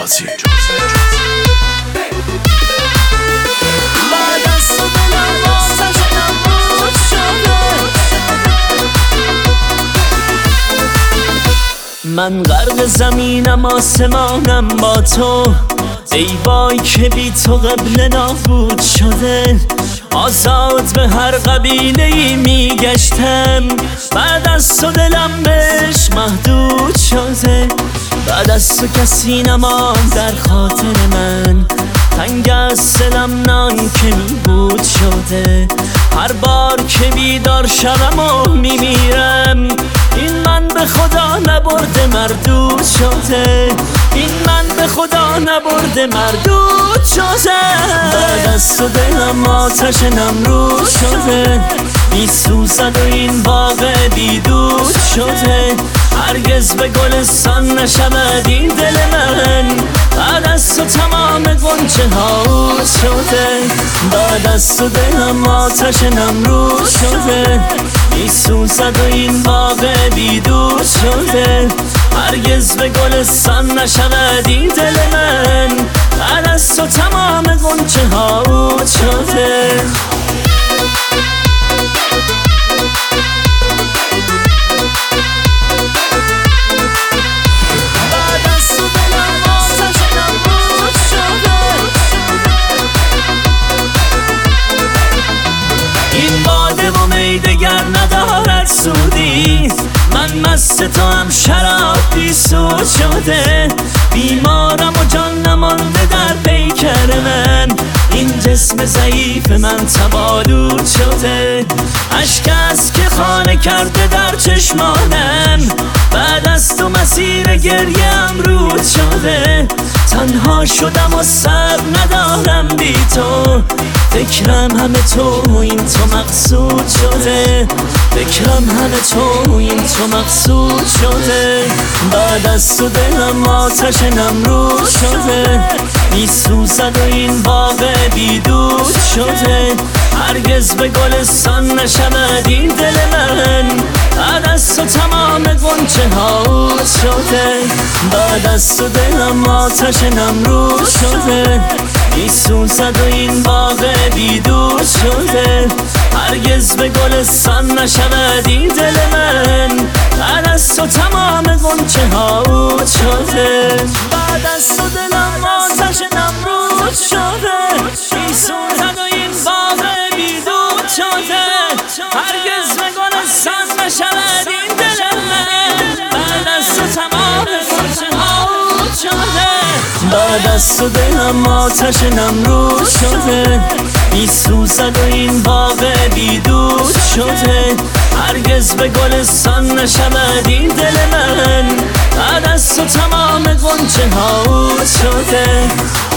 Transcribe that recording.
جزئی. من غرق زمینم آسمانم با تو، ای وای که بی تو قبل نابود شده. آزاد به هر قبیله ای میگشتم، بعد از تو دلم بهش محدود شده. بعد از تو کسی نماند در خاطر من، تنگ از دلم نان که میبود شده. هر بار که بیدار شوم و میمیرم، این من به خدا نبرده مردود شده. این من به خدا نبرده مردود شده. بعد از تو دلم آتش نمرود شده، میسوزد و این واقع بیدود شده. هرگز به گلستان نشود این دل من، بعد از تو تمام گنجه ها شده. بعد از تو دلم آتش نمرود شده، میسوزد و این واقع بیدود شده. هرگز به گلستان نشود این دل من، بعد از تو تمام گنجه ها شده. این باده و می دگر ندارد سودی، من مست تو هم شراب بی سود شده. بیمارم و جان نمانده در پیکر من، این جسم ضعیف من تبالود شده. اشک است که خانه کرده در چشمانم، بعد از تو مسیر گریم رود شده. تنها شدم و صبر ندارم بی تو، فکرم همه تو این تو مقصود شده. فکرم همه تو این تو مقصود شده. بعد از تو دلم آتش نمرود شده، میسوزد و این واقع بیدود شده. هرگز به گلستان نشود این دل من، بعد از تو تمام گنجه ها شده. بعد از تو دلم آتش نمرود شده، میسوزد و این واقع بیدود شده. هرگز به گلستان نشود این دل من، بعد از تو تمام گنجه ها شده. بعد از تو دلم آتش نمرود شده، میسوزد و این واقع بیدود شده. هرگز به گلستان نشود این دل من، بعد از تو تمام گنجه ها شده. بعد از تو دلم آتش نمرود شده، میسوزد و این واقع بیدود شده. هرگز به گلستان نشود این دل من، بعد از تو تمام گنجه ها شده.